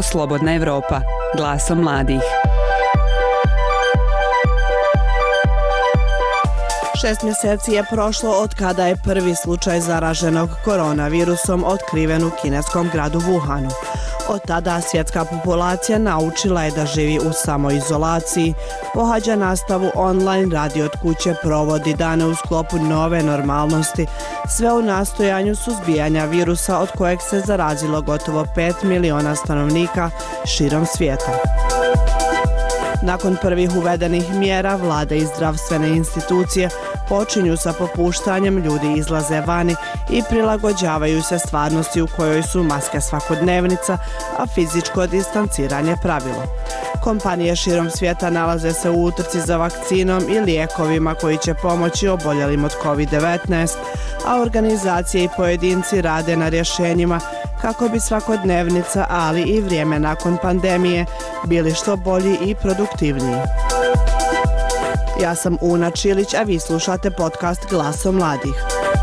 Radio Slobodna Evropa, glasom mladih. 6 mjeseci je prošlo od kada je prvi slučaj zaraženog koronavirusom otkriven u kineskom gradu Wuhanu. Od tada svjetska populacija naučila je da živi u samoizolaciji, pohađa nastavu online, radi od kuće, provodi dane u sklopu nove normalnosti, sve u nastojanju suzbijanja virusa od kojeg se zarazilo gotovo 5 miliona stanovnika širom svijeta. Nakon prvih uvedenih mjera, vlade i zdravstvene institucije počinju sa popuštanjem, ljudi izlaze vani i prilagođavaju se stvarnosti u kojoj su maske svakodnevnica, a fizičko distanciranje pravilo. Kompanije širom svijeta nalaze se u utrci za vakcinom i lijekovima koji će pomoći oboljelim od COVID-19, a organizacije i pojedinci rade na rješenjima kako bi svakodnevnica, ali i vrijeme nakon pandemije bili što bolji i produktivniji. Ja sam Una Čilić, a vi slušate podcast Glasom mladih.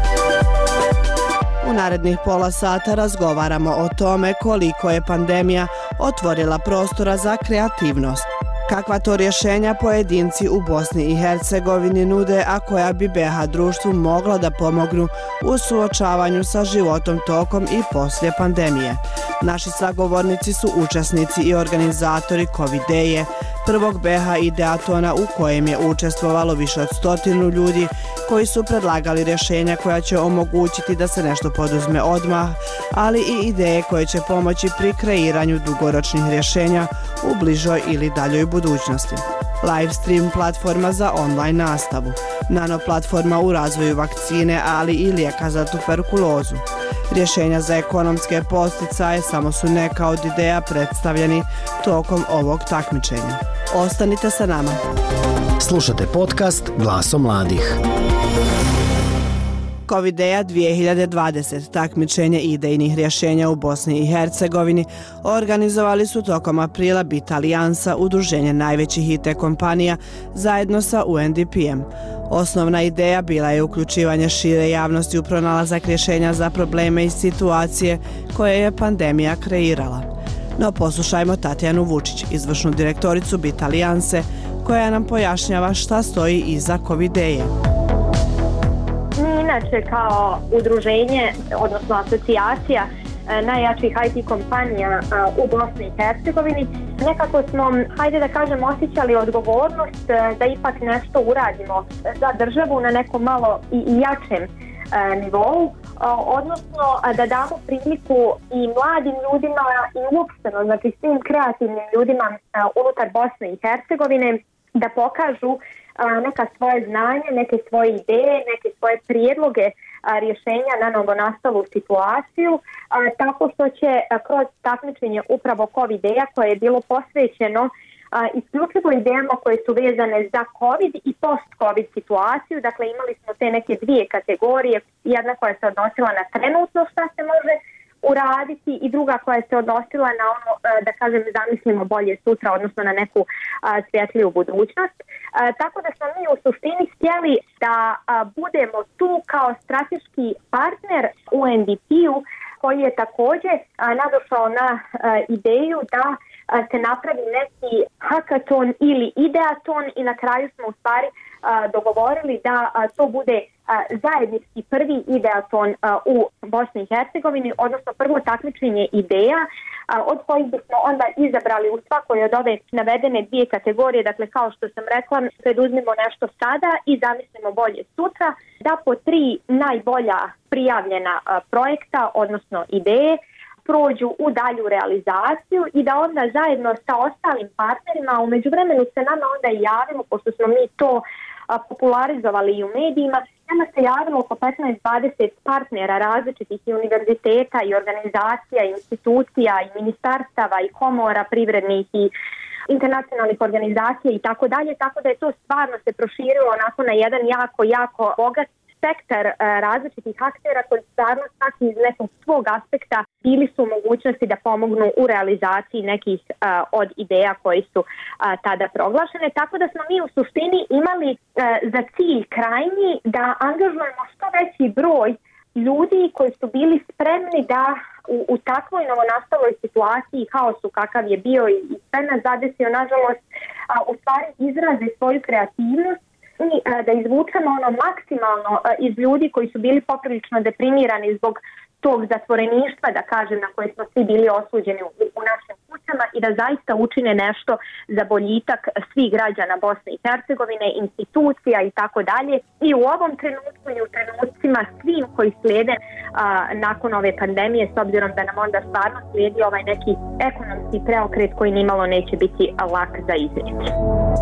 U narednih pola sata razgovaramo o tome koliko je pandemija otvorila prostora za kreativnost. Kakva to rješenja pojedinci u Bosni i Hercegovini nude, a koja bi BiH društvu mogla da pomognu u suočavanju sa životom tokom i poslije pandemije. Naši sagovornici su učesnici i organizatori Covideje, prvog BiH ideatona u kojem je učestvovalo više od 100 ljudi koji su predlagali rješenja koja će omogućiti da se nešto poduzme odmah, ali i ideje koje će pomoći pri kreiranju dugoročnih rješenja u bližoj ili daljoj budućnosti. Live stream platforma za online nastavu, nano platforma u razvoju vakcine, ali i lijeka za tuberkulozu. Rješenja za ekonomske posticaje samo su neka od ideja predstavljeni tokom ovog takmičenja. Ostanite sa nama. Slušate podcast Glasom mladih. Covideja 2020, takmičenje idejnih rješenja u Bosni i Hercegovini, organizovali su tokom aprila BIT Alijansa, udruženje najvećih IT kompanija, zajedno sa UNDP-em. Osnovna ideja bila je uključivanje šire javnosti u pronalazak rješenja za probleme i situacije koje je pandemija kreirala. No poslušajmo Tatjanu Vučić, izvršnu direktoricu BIT Alijanse, koja nam pojašnjava šta stoji iza Covideje. Mi inače kao udruženje, odnosno asocijacija najjačih IT kompanija u Bosni i Hercegovini, nekako smo, hajde da kažem, osjećali odgovornost da ipak nešto uradimo za državu na nekom malo i jačem nivou, odnosno da damo priliku i mladim ljudima i uopšteno, znači svim kreativnim ljudima unutar Bosne i Hercegovine da pokažu neka svoje znanje, neke svoje ideje, neke svoje prijedloge rješenja na novonastalu situaciju, tako što će kroz takmičenje upravo Covideja koje je bilo posvećeno isključivo idejama koje su vezane za COVID i post-COVID situaciju. Dakle, imali smo te neke dvije kategorije, jedna koja se odnosila na trenutno šta se može uraditi i druga koja se odnosila na ono, da kažem, zamislimo bolje sutra, odnosno na neku svjetliju budućnost. Tako da smo mi u suštini htjeli da budemo tu kao strateški partner UNDP-u, koji je također nadošao na ideju da se napravi neki hackathon ili ideaton i na kraju smo u stvari dogovorili da to bude zajednički prvi ideaton u Bosni i Hercegovini, odnosno prvo takmičenje ideja od kojih bismo onda izabrali u svakoj od ove navedene dvije kategorije. Dakle, kao što sam rekla, preduzmimo nešto sada i zamislimo bolje sutra, da po 3 najbolja prijavljena projekta, odnosno ideje, prođu u dalju realizaciju i da onda zajedno sa ostalim partnerima, u međuvremenu se nama onda i javimo, pošto smo mi to popularizovali i u medijima, nama se javilo oko 15-20 partnera različitih i univerziteta i organizacija, i institucija, i ministarstava, i komora privrednih i internacionalnih organizacija i tako dalje, tako da je to stvarno se proširilo onako na jedan jako bogat spektar različitih aktera koji stvarno svaki iz nekog svog aspekta bili su u mogućnosti da pomognu u realizaciji nekih od ideja koji su tada proglašene. Tako da smo mi u suštini imali za cilj krajnji da angažujemo što veći broj ljudi koji su bili spremni da u takvoj novonastaloj situaciji, haosu kakav je bio i sve nas zadesio, nažalost, u stvari izraze svoju kreativnost i da izvučemo ono maksimalno iz ljudi koji su bili poprilično deprimirani zbog tog zatvoreništva, da kažem, na koje smo svi bili osuđeni u našim kućama i da zaista učine nešto za boljitak svih građana Bosne i Hercegovine, institucija i tako dalje. I u ovom trenutku i u trenucima svim koji slijede nakon ove pandemije, s obzirom da nam onda stvarno slijedi ovaj neki ekonomski preokret koji nimalo neće biti lak za iznijeti.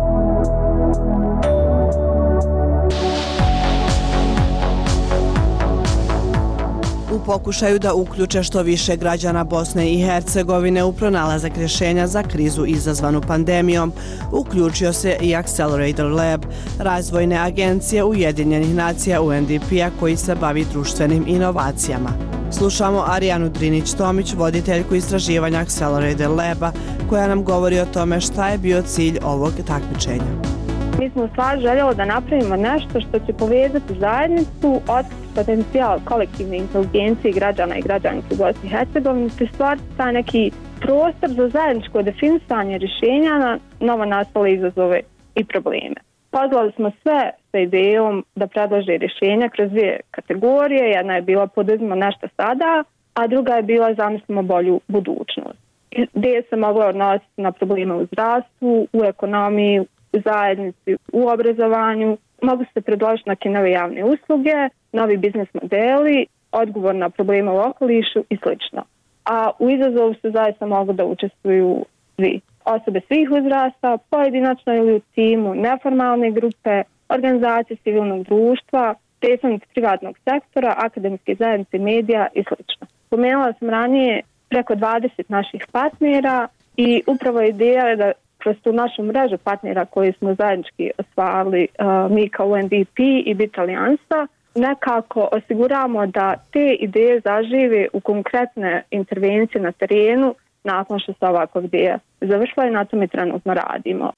U pokušaju da uključe što više građana Bosne i Hercegovine u pronalazak rješenja za krizu izazvanu pandemijom, uključio se i Accelerator Lab, razvojne agencije Ujedinjenih nacija UNDP-a koji se bavi društvenim inovacijama. Slušamo Arijanu Drinić-Tomić, voditeljku istraživanja Accelerator Laba, koja nam govori o tome šta je bio cilj ovog takmičenja. Mi smo u stvari željeli da napravimo nešto što će povezati zajednicu, otkriti potencijal kolektivne inteligencije građana i građanki u Bosni i Hercegovini, te stvariti taj neki prostor za zajedničko definisanje rješenja na novonastale izazove i probleme. Pozvali smo sve sa idejom da predlože rješenja kroz dvije kategorije. Jedna je bila poduzmimo nešto sada, a druga je bila zamislimo bolju budućnost. Ideje se mogle odnositi na probleme u zdravstvu, u ekonomiji, u zajednici, u obrazovanju. Mogu se predložiti neke nove javne usluge, novi biznis modeli, odgovor na probleme u okolišu i sl. A u izazovu se zaista mogu da učestvuju svi. Osobe svih uzrasta, pojedinačno ili u timu, neformalne grupe, organizacije civilnog društva, predstavnici privatnog sektora, akademske zajednice, medija i sl. Pomenula sam ranije preko 20 naših partnera i upravo ideja je da kroz tu našu mrežu partnera koje smo zajednički osvajali mi kao UNDP i BIT Alijansa, nekako osiguramo da te ideje zažive u konkretne intervencije na terenu nakon što se ovakva ideja završila i na tome trenutno radimo.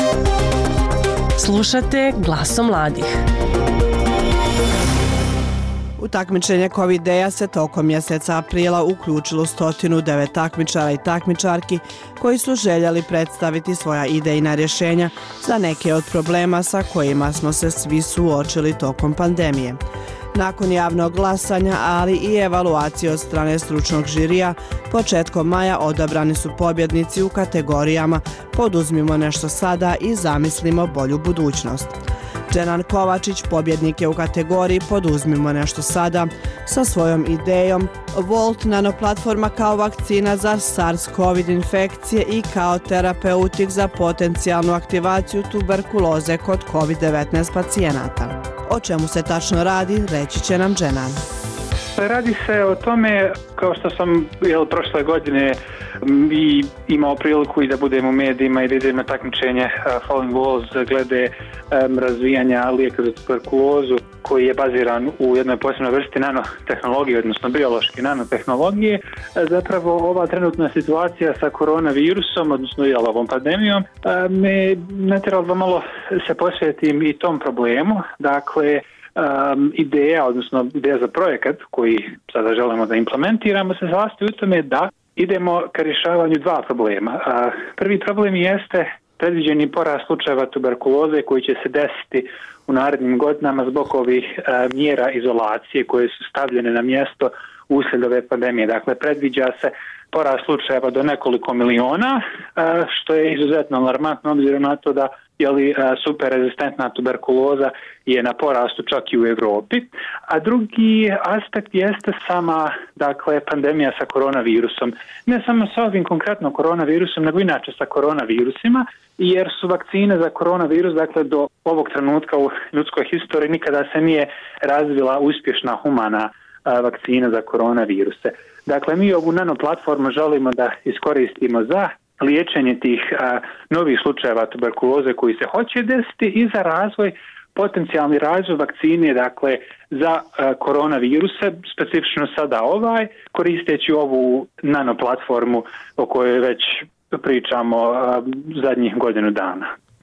Slušate Glasom mladih. U takmičenje Covideja se tokom mjeseca aprila uključilo 109 takmičara i takmičarki koji su željeli predstaviti svoja idejna rješenja za neke od problema sa kojima smo se svi suočili tokom pandemije. Nakon javnog glasanja, ali i evaluacije od strane stručnog žirija, početkom maja odabrani su pobjednici u kategorijama Poduzmimo nešto sada i Zamislimo bolju budućnost. Dženan Kovačić pobjednik je u kategoriji Poduzmimo nešto sada sa svojom idejom Volt nanoplatforma kao vakcina za SARS-CoV infekcije i kao terapeutik za potencijalnu aktivaciju tuberkuloze kod COVID-19 pacijenata. O čemu se tačno radi, reći će nam Dženan. Radi se o tome, kao što sam prošle godine i imao priliku i da budem u medijima i da idem na takmičenje Falling Walls glede razvijanja lijeka za tuberkulozu koji je baziran u jednoj posebnoj vrsti nanotehnologije, odnosno biološke nanotehnologije. Zapravo ova trenutna situacija sa koronavirusom, odnosno ovom pandemijom, me natjerala da malo se posvetim i tom problemu. Dakle, ideja za projekat koji sada želimo da implementiramo se sastoji u tome da idemo ka rješavanju dva problema. Prvi problem jeste predviđeni porast slučajeva tuberkuloze koji će se desiti u narednim godinama zbog ovih mjera izolacije koje su stavljene na mjesto uslijed ove pandemije. Dakle, predviđa se porast slučajeva do nekoliko miliona, što je izuzetno alarmantno obzirom na to da superrezistentna tuberkuloza je na porastu čak i u Europi. A drugi aspekt jeste sama pandemija sa koronavirusom. Ne samo sa ovim konkretno koronavirusom, nego inače sa koronavirusima, jer su vakcine za koronavirus, do ovog trenutka u ljudskoj historiji nikada se nije razvila uspješna humana vakcina za koronaviruse. Dakle, mi ovu nanoplatformu želimo da iskoristimo za liječenje tih novih slučajeva tuberkuloze koji se hoće desiti i za potencijalni razvoj vakcine, za koronaviruse, specifično sada koristeći ovu nanoplatformu o kojoj već pričamo zadnjih godinu dana.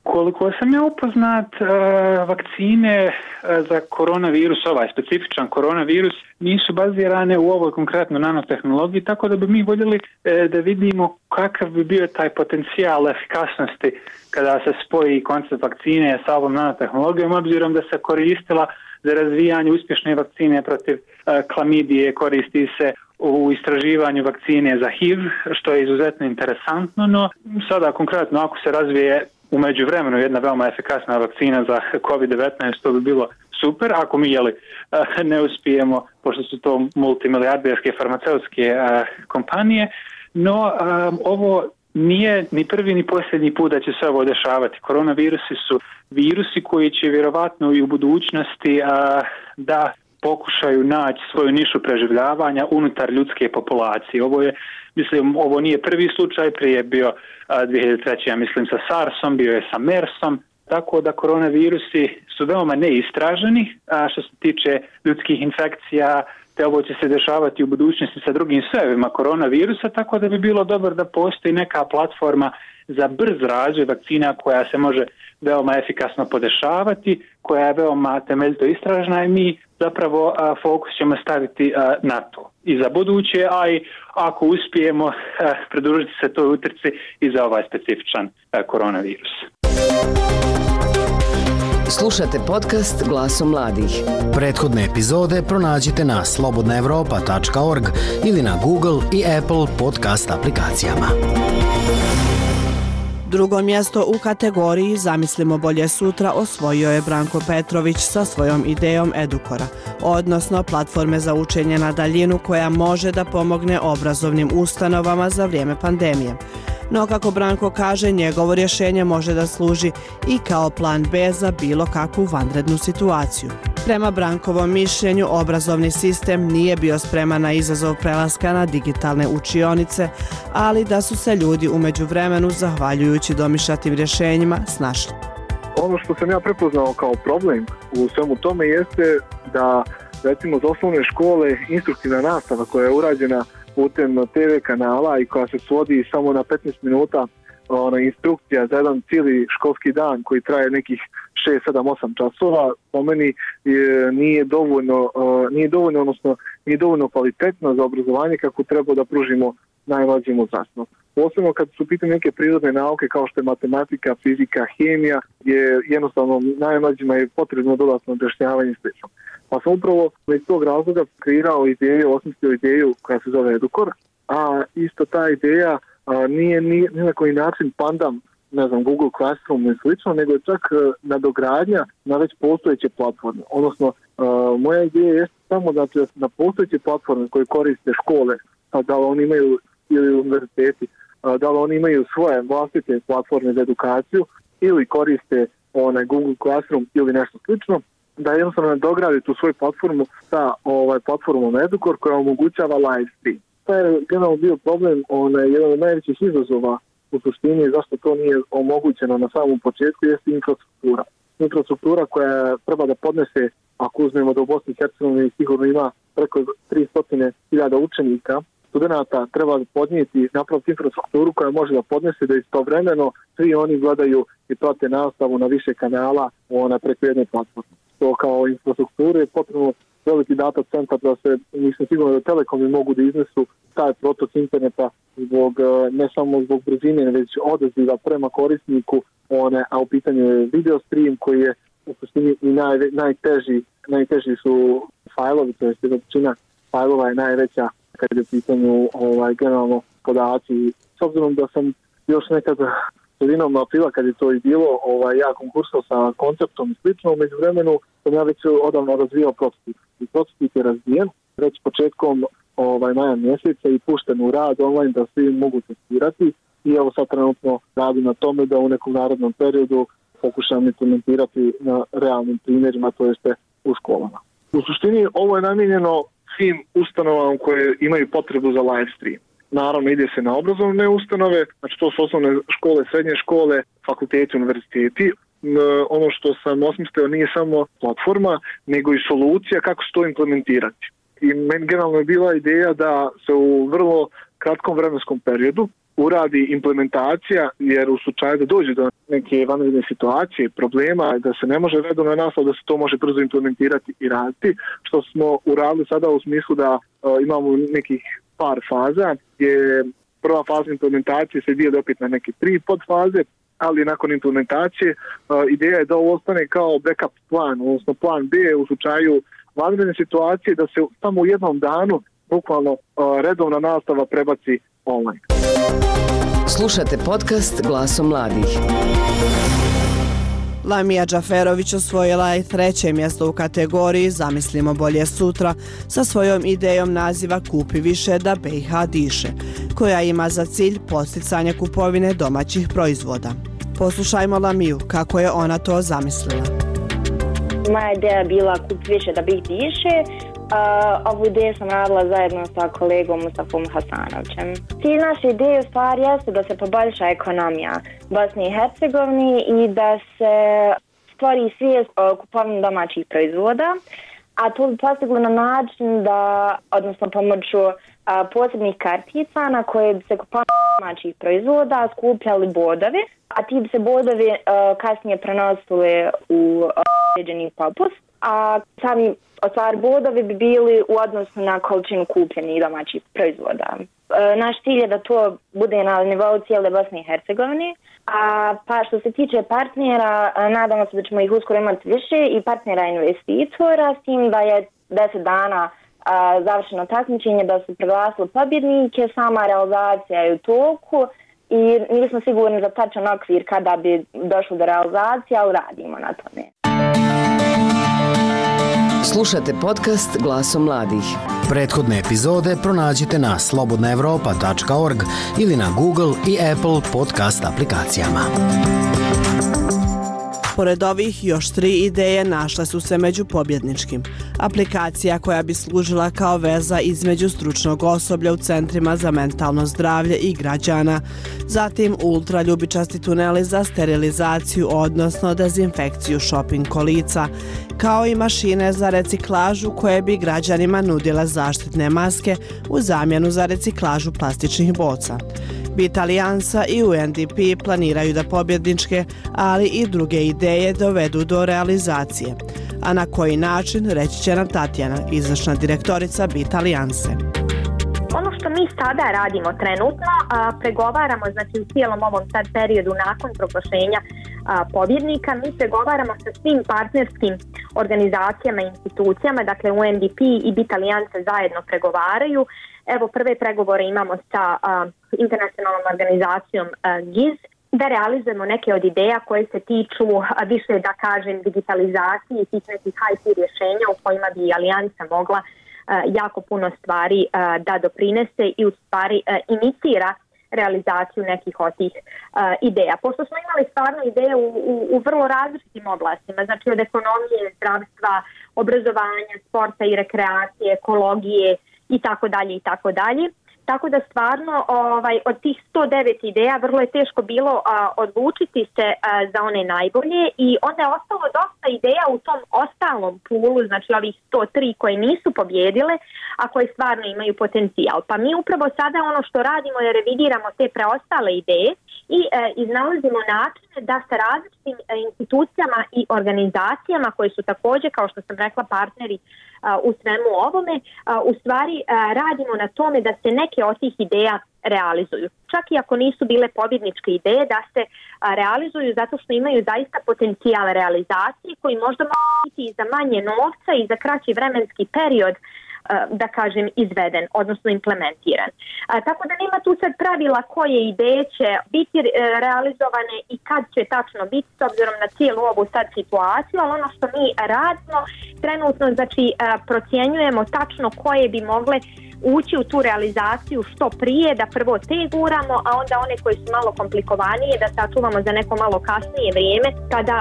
Koliko sam ja upoznat, vakcine za koronavirus, ovaj specifičan koronavirus, nisu bazirane u ovoj konkretno nanotehnologiji, tako da bi mi voljeli da vidimo kakav bi bio taj potencijal efikasnosti kada se spoji koncept vakcine sa ovom nanotehnologijom, obzirom da se koristila za razvijanje uspješne vakcine protiv klamidije, koristi se u istraživanju vakcine za HIV, što je izuzetno interesantno, no sada konkretno ako se razvije u međuvremenu jedna veoma efikasna vakcina za COVID-19, to bi bilo super. Ako mi ne uspijemo, pošto su to multimilijarderske farmaceutske kompanije, no ovo nije ni prvi ni posljednji put da će se ovo dešavati. Koronavirusi su virusi koji će vjerovatno i u budućnosti da pokušaju naći svoju nišu preživljavanja unutar ljudske populacije. Ovo nije prvi slučaj, prije je bio 2003. ja mislim sa SARS-om, bio je sa MERS-om, tako da koronavirusi su veoma neistraženi, a što se tiče ljudskih infekcija, te ovo će se dešavati u budućnosti sa drugim sojevima koronavirusa, tako da bi bilo dobro da postoji neka platforma za brz razvoj vakcina koja se može veoma efikasno podešavati, koja je veoma temeljito istražena i mi zapravo fokus ćemo staviti na to. I za buduće, a i ako uspijemo pridružiti se toj utrci i za ovaj specifičan koronavirus. Slušate podcast Glasom mladih. Prethodne epizode pronađite na slobodnaevropa.org ili na Google i Apple podcast aplikacijama. Drugo mjesto u kategoriji Zamislimo bolje sutra osvojio je Branko Petrović sa svojom idejom Edukora, odnosno platforme za učenje na daljinu koja može da pomogne obrazovnim ustanovama za vrijeme pandemije. No, kako Branko kaže, njegovo rješenje može da služi i kao plan B za bilo kakvu vanrednu situaciju. Prema Brankovom mišljenju, obrazovni sistem nije bio spreman na izazov prelaska na digitalne učionice, ali da su se ljudi u međuvremenu, zahvaljujući domišljatim rješenjima, snašli. Ono što sam ja prepoznao kao problem u svemu tome jeste da, recimo, za osnovne škole instruktivna nastava koja je urađena putem TV kanala i koja se svodi samo na 15 minuta instrukcija za jedan cijeli školski dan koji traje nekih 6, 7, 8 časova, po meni nije dovoljno kvalitetno za obrazovanje kako treba da pružimo najmlađim uzrastom. Posebno kad su pitanje neke prirodne nauke kao što je matematika, fizika, hemija, gdje jednostavno najmlađima je potrebno dodatno objašnjavanje i slično. Pa sam upravo iz tog razloga osmislio ideju koja se zove Edukor, a isto ta ideja nije ni na koji način pandam, Google Classroom i slično, nego je čak nadogradnja na već postojeće platforme. Odnosno, moja ideja je samo da na postojeće platforme koje koriste škole, da li oni imaju ili univerziteti, da li oni imaju svoje vlastite platforme za edukaciju ili koriste Google Classroom ili nešto slično, da jednostavno nadogradi tu svoju platformu sa platformom Edukor koja omogućava live stream. To je generalno bio problem, jedan od najvećih izazova u suštini zašto to nije omogućeno na samom početku jeste infrastruktura. Infrastruktura koja treba da podnese, ako uzmemo da u Bosni i Hercegovini sigurno ima preko 300.000 učenika, studenta treba podnijeti napraviti infrastrukturu koja može da podnese da istovremeno svi oni gledaju i prate nastavu na više kanala preko jedne platforme. To kao infrastrukturu je potrebno veliki data centar da se, mislim sigurno da telekomi mogu da iznesu taj protok interneta ne samo zbog brzine, već odaziva prema korisniku, a u pitanju je video stream koji je u suštini i najteži su fajlovi, to je većina fajlova je najveća kad je u pitanju generalno podaci. S obzirom da sam još nekad sredinom aprila kad je to i bilo, ja konkursao sa konceptom i slično, u međuvremenu sam ja već odavno razvijao prototip. I prototip je razvijen već početkom maja mjeseca i pušten u rad online da svi mogu testirati i evo sad trenutno radim na tome da u nekom narednom periodu pokušam implementirati na realnim primjerima, to jeste u školama. U suštini ovo je namijenjeno svim ustanovama koje imaju potrebu za live stream. Naravno ide se na obrazovne ustanove, znači to su osnovne škole, srednje škole, fakulteti, univerziteti. Ono što sam osmislio nije samo platforma, nego i solucija kako se to implementirati. I meni generalno je bila ideja da se u vrlo kratkom vremenskom periodu, uradi implementacija, jer u slučaju da dođe do neke vanredne situacije, problema, da se ne može redovna nastava, da se to može brzo implementirati i raditi, što smo uradili sada u smislu da imamo nekih par faza, gdje prva faza implementacije se dijeli opet na neke 3 podfaze, ali nakon implementacije ideja je da ovo ostane kao backup plan, odnosno plan B u slučaju vanredne situacije, da se samo u jednom danu bukvalno redovna nastava prebaci online. Slušate podcast Glasom mladih. Lamija Džaferović osvojila je 3. mjesto u kategoriji Zamislimo bolje sutra sa svojom idejom naziva Kupi više da BiH diše, koja ima za cilj podsticanje kupovine domaćih proizvoda. Poslušajmo Lamiju kako je ona to zamislila. Moja ideja je bila Kupi više da BiH diše. Ovu ideju sam radila zajedno sa kolegom Mustafom Hasanovićem. Cilj naše ideje u stvari jeste da se poboljša ekonomija Bosne i Hercegovine i da se stvori svijest o kupovini domaćih proizvoda, a to bi postiglo na način da, odnosno pomoću posebnih kartica na koje bi se kupovali domaćih proizvoda skupljali bodovi, a ti bi se bodovi kasnije prenosili u određeni popust, a sami ostvar bodovi bi bili u odnosu na količinu kupljenih domaćih proizvoda. Naš cilj je da to bude na nivou cijele Bosne i Hercegovine, pa što se tiče partnera, nadamo se da ćemo ih uskoro imati više i partnera investitora, s tim da je 10 dana završeno takmičenje, da su proglasili pobjednike, sama realizacija je u toku i nismo sigurni za tačan okvir kada bi došlo do realizacije, ali radimo na tome. Slušate podcast Glasom mladih. Prethodne epizode pronađite na slobodnaevropa.org ili na Google i Apple podcast aplikacijama. Pored ovih, još 3 ideje našle su se među pobjedničkim. Aplikacija koja bi služila kao veza između stručnog osoblja u centrima za mentalno zdravlje i građana, zatim ultraljubičasti tuneli za sterilizaciju, odnosno dezinfekciju shopping kolica, kao i mašine za reciklažu koje bi građanima nudile zaštitne maske u zamjenu za reciklažu plastičnih boca. Bit Alijansa i UNDP planiraju da pobjedničke, ali i druge ideje dovedu do realizacije. A na koji način, reći će nam Tatjana, izvršna direktorica Bit Alijanse. Ono što mi sada radimo trenutno, pregovaramo, znači u cijelom ovom sad periodu nakon proglašenja pobjednika, mi pregovaramo sa svim partnerskim organizacijama i institucijama, dakle UNDP i Bit Alijansa zajedno pregovaraju. Evo, prve pregovore imamo sa internacionalnom organizacijom GIZ, da realizujemo neke od ideja koje se tiču više, da kažem, digitalizacije i tih nekih IT rješenja u kojima bi Alijansa mogla jako puno stvari da doprinese i u stvari inicira realizaciju nekih od tih ideja. Pošto smo imali stvarno ideje u vrlo različitim oblastima, znači od ekonomije, zdravstva, obrazovanja, sporta i rekreacije, ekologije i tako dalje i tako dalje. Tako da stvarno od tih 109 ideja vrlo je teško bilo odlučiti se za one najbolje i onda je ostalo dosta ideja u tom ostalom pulu, znači ovih 103 koje nisu pobjedile, a koje stvarno imaju potencijal. Pa mi upravo sada ono što radimo je revidiramo te preostale ideje i iznalazimo načine da sa različitim institucijama i organizacijama koje su također, kao što sam rekla, partneri u svemu ovome, u stvari radimo na tome da se neke od tih ideja realizuju. Čak i ako nisu bile pobjedničke ideje, da se realizuju zato što imaju zaista potencijal realizacije koji možda može biti i za manje novca i za kraći vremenski period, da kažem, izveden, odnosno implementiran. Tako da nema tu sad pravila koje ideje će biti realizovane i kad će tačno biti s obzirom na cijelu ovu sad situaciju, ali ono što mi radimo trenutno, znači procjenjujemo tačno koje bi mogle ući u tu realizaciju što prije, da prvo te guramo, a onda one koje su malo komplikovanije da sačuvamo za neko malo kasnije vrijeme kada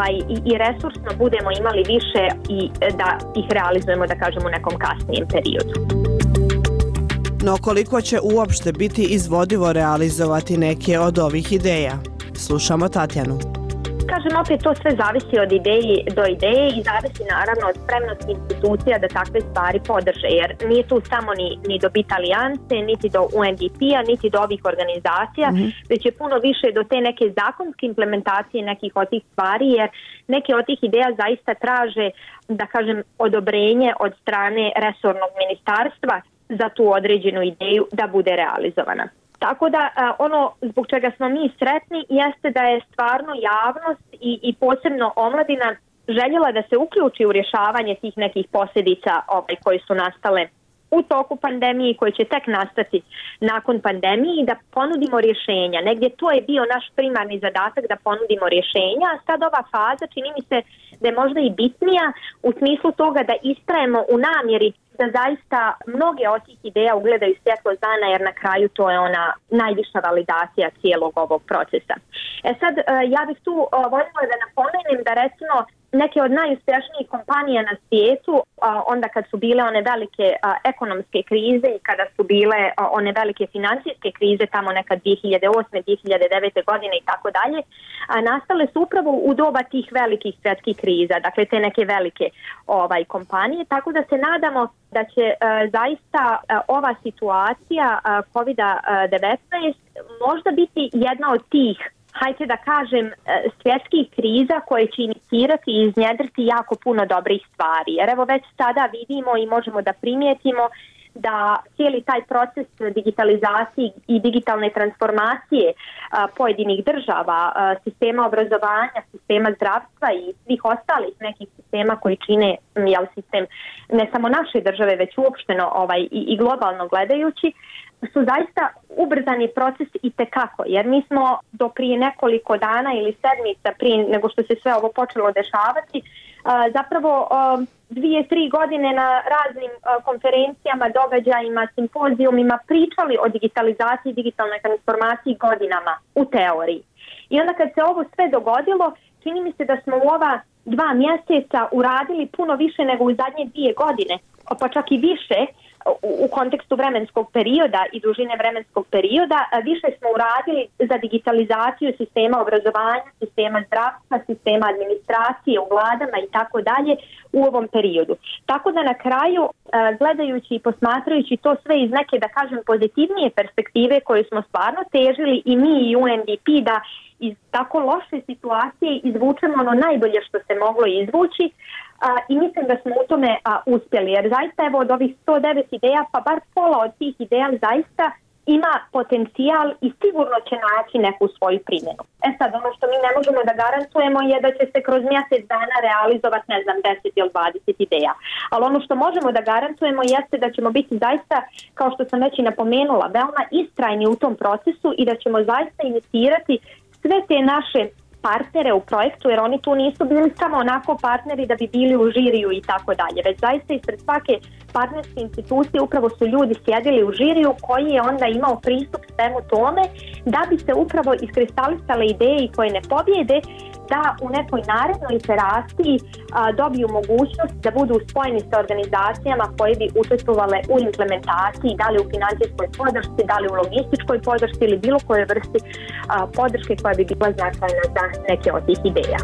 i resursno budemo imali više i da ih realizujemo, da kažemo, u nekom kasnijem periodu. No koliko će uopšte biti izvodivo realizovati neke od ovih ideja? Slušamo Tatjanu. Kažem, opet to sve zavisi od ideje do ideje i zavisi naravno od spremnosti institucija da takve stvari podrže, jer nije tu samo ni do BIT alijance, niti do UNDP-a, niti do ovih organizacija, već je puno više do te neke zakonske implementacije nekih od tih stvari, jer neke od tih ideja zaista traže, da kažem, odobrenje od strane resornog ministarstva za tu određenu ideju da bude realizovana. Tako da ono zbog čega smo mi sretni jeste da je stvarno javnost i posebno omladina željela da se uključi u rješavanje tih nekih posljedica koje su nastale u toku pandemije i koje će tek nastati nakon pandemije i da ponudimo rješenja. Negdje to je bio naš primarni zadatak da ponudimo rješenja, a sad ova faza čini mi se da je možda i bitnija u smislu toga da istrajemo u namjeri da zaista mnoge od tih ideja ugledaju svjetlo dana, jer na kraju to je ona najviša validacija cijelog ovog procesa. Sad, ja bih tu voljela da napomenem da recimo neke od najuspješnijih kompanija na svijetu, onda kad su bile one velike ekonomske krize i kada su bile one velike financijske krize tamo nekad 2008. 2009. godine i tako dalje, nastale su upravo u doba tih velikih svjetskih kriza, dakle te neke velike kompanije, tako da se nadamo da će zaista ova situacija COVID-19 možda biti jedna od tih, hajde da kažem, svjetskih kriza koje će inicirati i iznjedriti jako puno dobrih stvari. Jer evo već sada vidimo i možemo da primijetimo da cijeli taj proces digitalizacije i digitalne transformacije pojedinih država, sistema obrazovanja, sistema zdravstva i svih ostalih nekih sistema koji čine sistem ne samo naše države, već uopšteno i globalno gledajući, su zaista ubrzani proces itekako, jer mi smo do prije nekoliko dana ili sedmica prije nego što se sve ovo počelo dešavati, zapravo 2-3 godine na raznim konferencijama, događajima, simpozijumima pričali o digitalizaciji i digitalnoj transformaciji godinama u teoriji. I onda kad se ovo sve dogodilo, čini mi se da smo u ova 2 mjeseca uradili puno više nego u zadnje 2 godine, pa čak i više u kontekstu vremenskog perioda i dužine vremenskog perioda. Više smo uradili za digitalizaciju sistema obrazovanja, sistema zdravstva, sistema administracije u vladama i tako dalje u ovom periodu. Tako da na kraju, gledajući i posmatrajući to sve iz neke, da kažem, pozitivnije perspektive koje smo stvarno težili i mi i UNDP da iz tako loše situacije izvučemo ono najbolje što se moglo izvući, i mislim da smo u tome uspjeli, jer zaista evo od ovih 109 ideja, pa bar pola od tih ideja zaista ima potencijal i sigurno će naći neku svoju primjenu. Sad, ono što mi ne možemo da garantujemo je da će se kroz mjesec dana realizovati, 10 ili 20 ideja. Ali ono što možemo da garantujemo jeste da ćemo biti zaista, kao što sam već i napomenula, veoma istrajni u tom procesu i da ćemo zaista inicirati sve te naše partnere u projektu, jer oni tu nisu bili samo onako partneri da bi bili u žiriju i tako dalje, već zaista ispred svake partnerske institucije upravo su ljudi sjedili u žiriju koji je onda imao pristup svemu tome da bi se upravo iskristalisale ideje koje ne pobjede, da u nekoj narednoj iteraciji dobiju mogućnost da budu spojeni sa organizacijama koje bi učestvovale u implementaciji, da li u financijskoj podršci, da li u logističkoj podršci ili bilo kojoj vrsti podrške koja bi bila značajna za neke od tih ideja.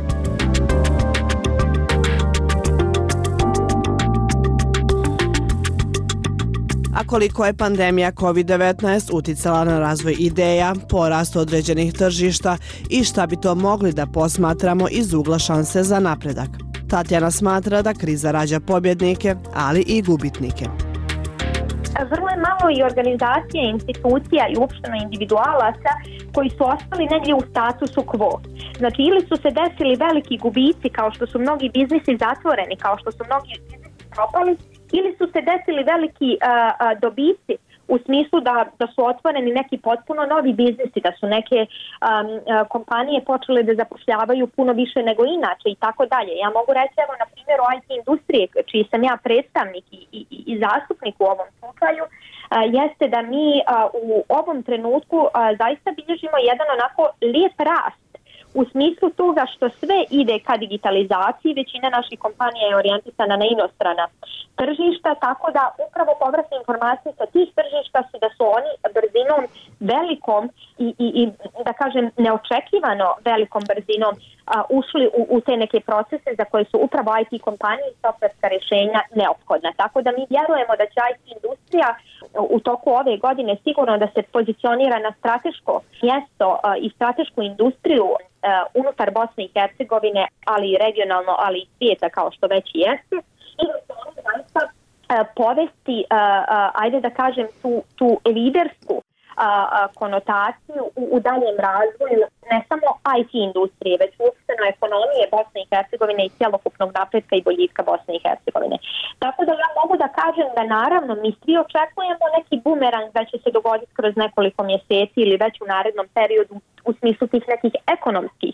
A koliko je pandemija COVID-19 uticala na razvoj ideja, porast određenih tržišta i šta bi to mogli da posmatramo iz ugla šanse za napredak? Tatjana smatra da kriza rađa pobjednike, ali i gubitnike. Vrlo je malo i organizacija, institucija i uopšteno individualaca koji su ostali negdje u statusu quo. Znači, ili su se desili veliki gubici kao što su mnogi biznisi zatvoreni, kao što su mnogi biznisi propali, ili su se desili veliki dobici u smislu da su otvoreni neki potpuno novi biznisi, da su neke kompanije počele da zapošljavaju puno više nego inače i tako dalje. Ja mogu reći, evo, na primjer, o IT industrije, čiji sam ja predstavnik i zastupnik u ovom slučaju, jeste da mi u ovom trenutku zaista bilježimo jedan onako lijep rast. U smislu toga što sve ide ka digitalizaciji, većina naših kompanija je orijentisana na inostrana tržišta, tako da upravo povratne informacije sa tih tržišta su da su oni brzinu brzinom velikom i da kažem neočekivano velikom brzinom ušli u te neke procese za koje su upravo IT kompanije i softverska rješenja neophodna. Tako da mi vjerujemo da će IT industrija u toku ove godine sigurno da se pozicionira na strateško mjesto i stratešku industriju unutar Bosne i Hercegovine, ali i regionalno, ali i svijeta kao što već i jeste. I da se ono zaista povesti, ajde da kažem, tu lidersku konotaciju u daljem razvoju ne samo IT industrije, već uopšteno ekonomije Bosne i Hercegovine i cjelokupnog napretka i boljitka Bosne i Hercegovine. Tako da ja mogu da kažem da naravno mi svi očekujemo neki bumerang da će se dogoditi kroz nekoliko mjeseci ili već u narednom periodu u smislu tih nekih ekonomskih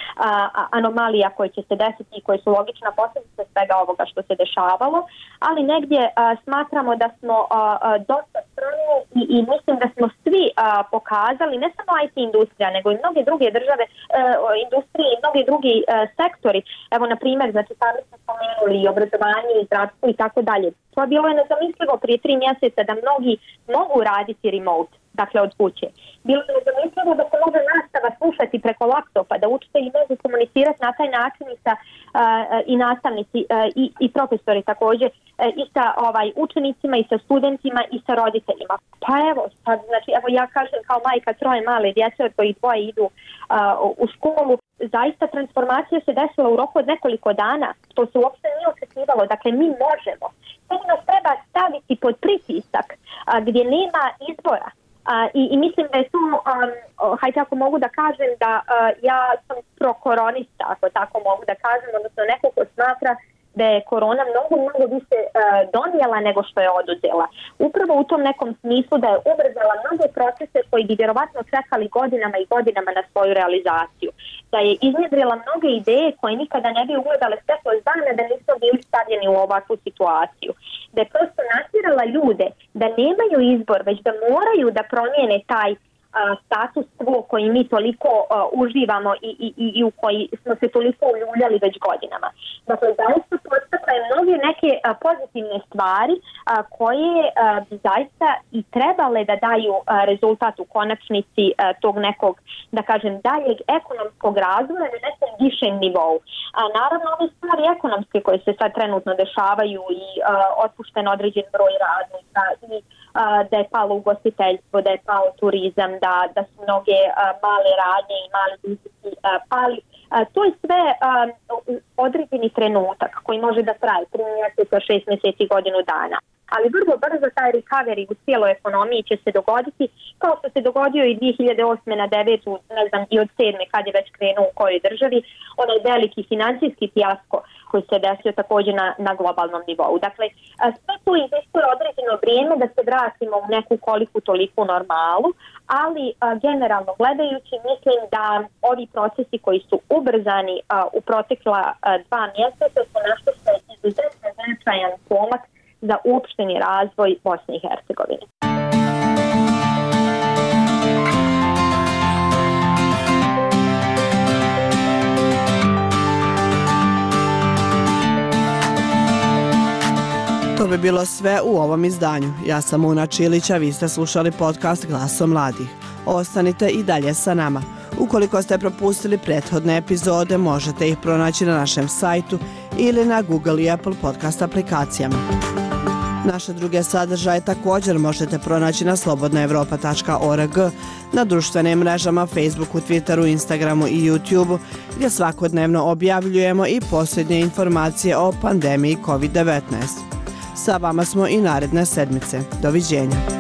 anomalija koje će se desiti i koje su logična posljedica svega ovoga što se dešavalo, ali negdje smatramo da smo dosta strani i mislim da smo svi pokazali, ne samo IT industrija, nego i mnoge druge države, industrije i mnogi drugi sektori. Evo, na primjer, znači sami smo spomenuli i obrazovanje i zdravstvo i tako dalje. To bilo je nezamislivo prije 3 mjeseca da mnogi mogu raditi remote, dakle od kuće. Bilo je nezamislivo da se može nastava slušati preko laptopa, da učitelji mogu komunicirati na taj način i nastavnici i profesori također i sa učenicima i sa studentima i sa roditeljima. Pa evo, znači evo ja kažem kao majka 3 male djece od kojih 2 idu u školu, zaista transformacija se desila u roku od nekoliko dana, to se uopšte nije očekivalo, dakle mi možemo. Samo nas treba staviti pod pritisak gdje nema izbora. I mislim da je tu, hajde ako mogu da kažem da ja sam prokoronista, ako tako mogu da kažem, odnosno neko ko smatra da je korona mnogo više donijela nego što je oduzela. Upravo u tom nekom smislu da je ubrzala mnoge procese koji bi vjerovatno čekali godinama i godinama na svoju realizaciju. Da je iznjedrila mnoge ideje koje nikada ne bi ugledale svjetlost dana da nisu bili stavljeni u ovakvu situaciju. Da je prosto natjerala ljude da nemaju izbor, već da moraju da promijene taj status quo koji mi toliko uživamo i u koji smo se toliko uljuljali već godinama. Dakle, zaista podstakle mnoge neke pozitivne stvari koje bi zaista i trebale da daju rezultat u konačnici tog nekog, da kažem, daljeg ekonomskog razvoja na nekom višem nivou. Naravno, ove stvari ekonomske koje se sad trenutno dešavaju i otpušten određen broj radnika i da je palo ugostiteljstvo, da je pao turizam, da su mnoge male radnje i mali biznisi pali. To je sve određeni trenutak koji može da traje 3 mjeseca, 6 mjeseci, godinu dana. Ali vrlo brzo taj recovery u cijeloj ekonomiji će se dogoditi, kao što se dogodio i 2008. na 9. ne znam i od 7. kad je već krenuo u kojoj državi, onaj veliki financijski fijasko koji se desio također na globalnom nivou. Dakle, sve tu iziskuje određeno vrijeme da se vratimo u neku koliku toliku normalu, ali generalno gledajući mislim da ovi procesi koji su ubrzani u protekla 2 mjeseca su nešto što je izuzetno značajan pomak za uopšteni razvoj Bosne i Hercegovine. To bi bilo sve u ovom izdanju. Ja sam Una Čilić, a vi ste slušali podcast Glasom mladih. Ostanite i dalje sa nama. Ukoliko ste propustili prethodne epizode, možete ih pronaći na našem sajtu ili na Google i Apple podcast aplikacijama. Naše druge sadržaje također možete pronaći na slobodnaevropa.org, na društvenim mrežama Facebooku, Twitteru, Instagramu i YouTubeu, gdje svakodnevno objavljujemo i posljednje informacije o pandemiji COVID-19. Sa vama smo i naredne sedmice. Doviđenja.